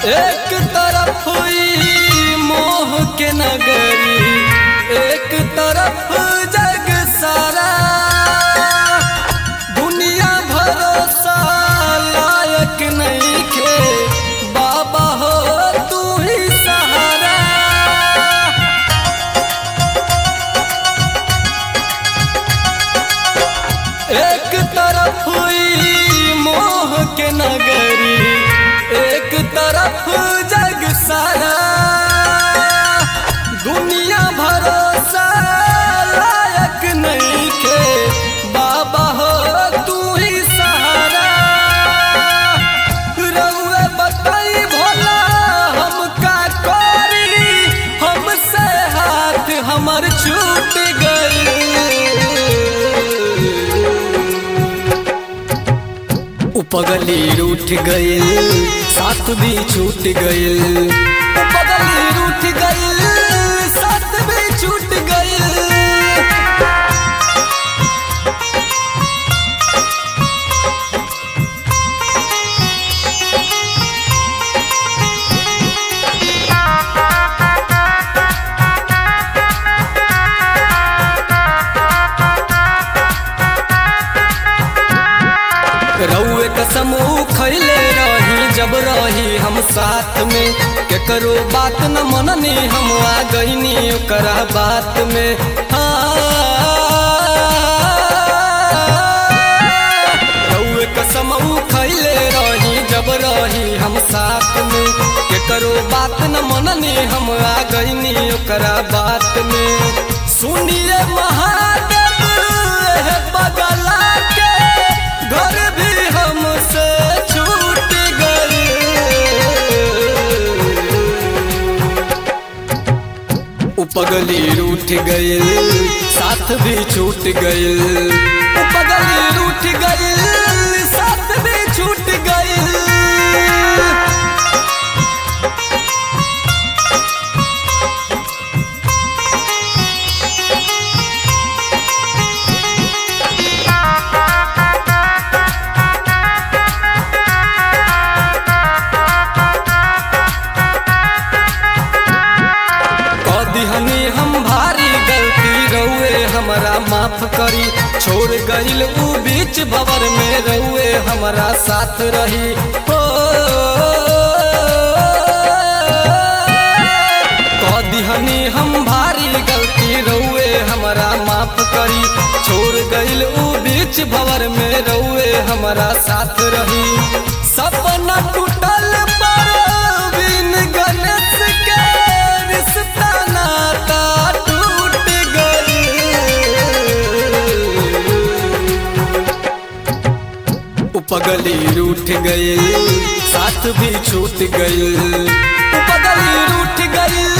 एक तरफ हुई मोह के नगरी, एक तरफ जग सारा, दुनिया भरोसा लायक नहीं खे, बाबा हो तू ही सहारा। एक तरफ हुई मोह के नगरी, एक तरफ जग सारा, दुनिया भरोसा लायक नहीं के, बाबा हो तू ही सहारा। रउए बताई भोला हम का करी, हमसे हाथ हमर छूट गई। उपगली रूठ गइल, साथ भी छूट गइल। उपगली रूठ गइल, साथ भी छूट गइल। रउए कसम खैले रही जब रही हम साथ में, केकरो बात न मननी हम आ गईनी ओकरा बात में। रउए कसम खैले रही जब रही हम साथ में, केकरो बात न मननी हम आ गईनी ओकरा बात में। सुनिए महादेव बगला के घर भी हमसे छूट गई। उपगली रूठ गइल, साथ भी छूट गइल। उपगली रूठ गइल, साथ भी छूट गइल। हम भारी गलती रउए हमरा माफ करी, छोड़ गइल ऊ बीच भंवर में रउए हमरा साथ रही। कदिहनी हम भारी गलती रउए हमरा माफ करी, छोड़ गइल ऊ बीच भंवर में रउए हमरा साथ रही। सपना टूटल पर बिन गणेश के रिश्ता नाता टूट गई। उपगली रूठ गइल, साथ भी छूट गइल। उपगली रूठ गइल,